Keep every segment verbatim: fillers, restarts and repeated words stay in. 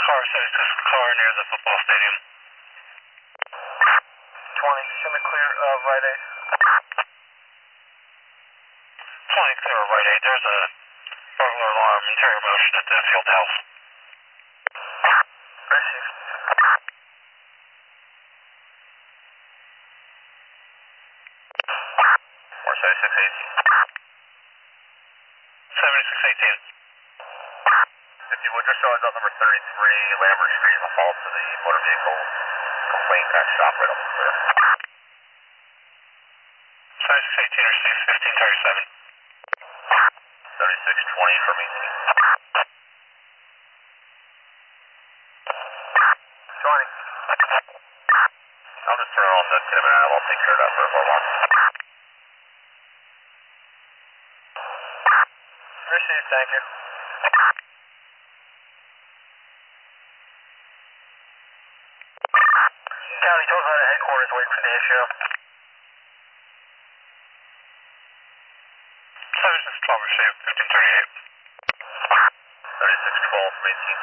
car, so it's just a car near the football stadium. twenty, show me clear of right eight. twenty, clear of right eight. There's a burglar alarm, interior motion at the field house. Received. four seventy-six eighteen. seventy-six eighteen. If you would just show us up number thirty-three, Lambert Street, in the fall to the motor vehicle complaint at shop right on the clear. seventy-six eighteen received, fifteen thirty-seven. seventy-six twenty for maintain. twenty. I'll just turn on the cinnamon out. I'll take care of that for a while. Received, thank you. County, told us at headquarters waiting for the issue. seventy-six twelve received, fifteen thirty-eight. seventy-six twelve from eighteen.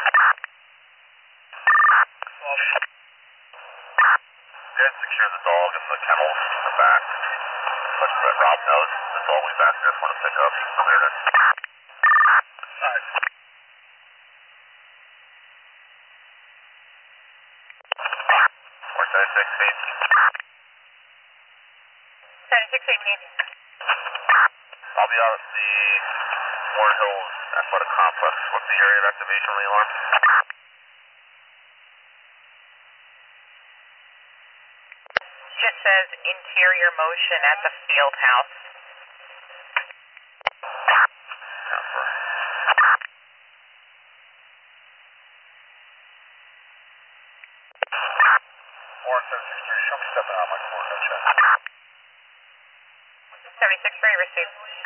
You had to secure the dog and the kennels in the back. But Rob knows the dog will be back there for the pickup. Cleared it. Alright. four seventy-six eighteen. seventy-six eighteen. I'll be out at the Warren Hills Athletic Complex. What's the area of activation on the alarm? Just says interior motion at the field house. Warren seventy-six three, show me stepping out my coordinate check. seventy-six three received.